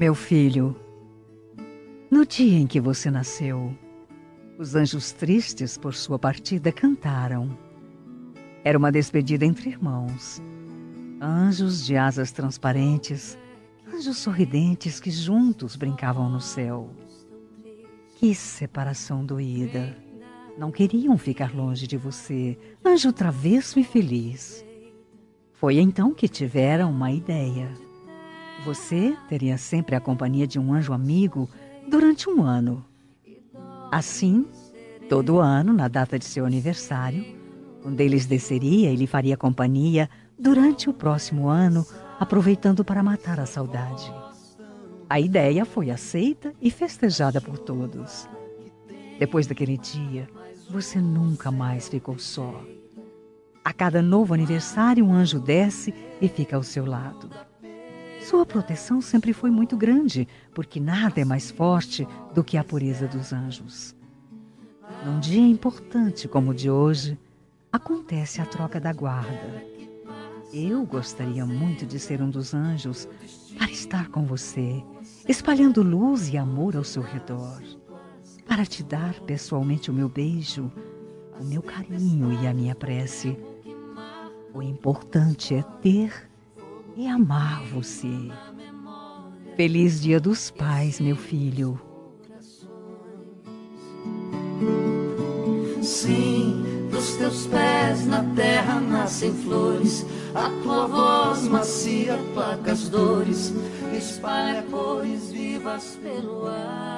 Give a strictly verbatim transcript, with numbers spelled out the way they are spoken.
Meu filho, no dia em que você nasceu, os anjos tristes por sua partida cantaram. Era uma despedida entre irmãos. Anjos de asas transparentes, anjos sorridentes que juntos brincavam no céu. Que separação doída! Não queriam ficar longe de você, anjo travesso e feliz. Foi então que tiveram uma ideia. Você teria sempre a companhia de um anjo amigo durante um ano. Assim, todo ano, na data de seu aniversário, um deles desceria e lhe faria companhia durante o próximo ano, aproveitando para matar a saudade. A ideia foi aceita e festejada por todos. Depois daquele dia, você nunca mais ficou só. A cada novo aniversário, um anjo desce e fica ao seu lado. Sua proteção sempre foi muito grande, porque nada é mais forte do que a pureza dos anjos. Num dia importante como o de hoje, acontece a troca da guarda. Eu gostaria muito de ser um dos anjos para estar com você, espalhando luz e amor ao seu redor, para te dar pessoalmente o meu beijo, o meu carinho e a minha prece. O importante é ter e amar você. Feliz Dia dos Pais, meu filho. Sim, dos teus pés na terra nascem flores, a tua voz macia placa as dores, espalha cores vivas pelo ar.